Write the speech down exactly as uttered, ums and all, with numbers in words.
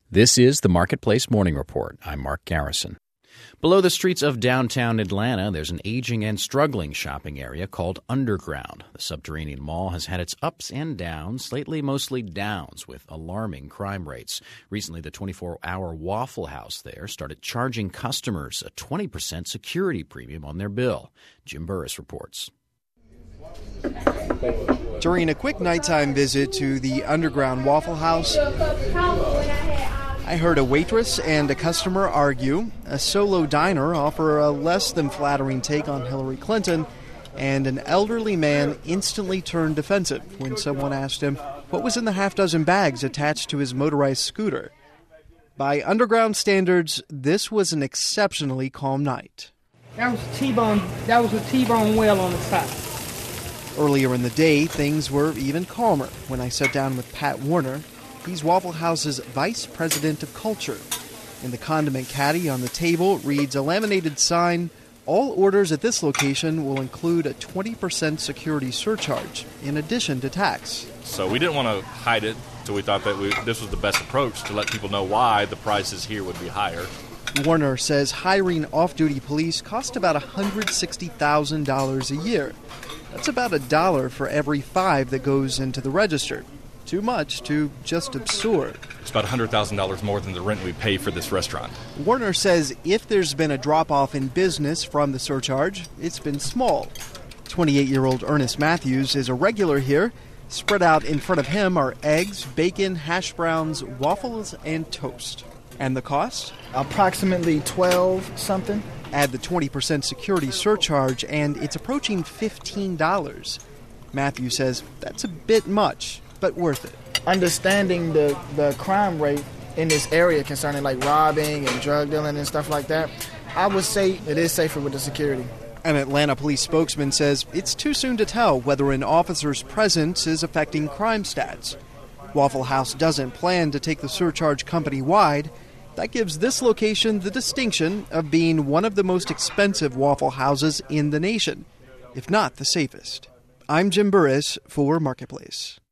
This is the Marketplace Morning Report. I'm Mark Garrison. Below the streets of downtown Atlanta, there's an aging and struggling shopping area called Underground. The subterranean mall has had its ups and downs, lately mostly downs, with alarming crime rates. Recently, the twenty-four hour Waffle House there started charging customers a twenty percent security premium on their bill. Jim Burris reports. During a quick nighttime visit to the Underground Waffle House, I heard a waitress and a customer argue, a solo diner offer a less than flattering take on Hillary Clinton, and an elderly man instantly turned defensive when someone asked him what was in the half dozen bags attached to his motorized scooter. By Underground standards, this was an exceptionally calm night. That was a T-bone, that was a T-bone well on the side. Earlier in the day, things were even calmer when I sat down with Pat Warner. He's Waffle House's Vice President of Culture. In the condiment caddy on the table reads a laminated sign, "All orders at this location will include a twenty percent security surcharge, in addition to tax." So we didn't want to hide it, so we thought that we, this was the best approach to let people know why the prices here would be higher. Warner says hiring off-duty police cost about one hundred sixty thousand dollars a year. That's about a dollar for every five that goes into the register. Too much to just absorb. It's about one hundred thousand dollars more than the rent we pay for this restaurant. Warner says if there's been a drop-off in business from the surcharge, it's been small. twenty-eight-year-old Ernest Matthews is a regular here. Spread out in front of him are eggs, bacon, hash browns, waffles, and toast. And the cost? Approximately twelve something. Add the twenty percent security surcharge, and it's approaching fifteen dollars. Matthew says that's a bit much, but worth it. Understanding the, the crime rate in this area concerning like robbing and drug dealing and stuff like that, I would say it is safer with the security. An Atlanta police spokesman says it's too soon to tell whether an officer's presence is affecting crime stats. Waffle House doesn't plan to take the surcharge company-wide. That gives this location the distinction of being one of the most expensive Waffle Houses in the nation, if not the safest. I'm Jim Burris for Marketplace.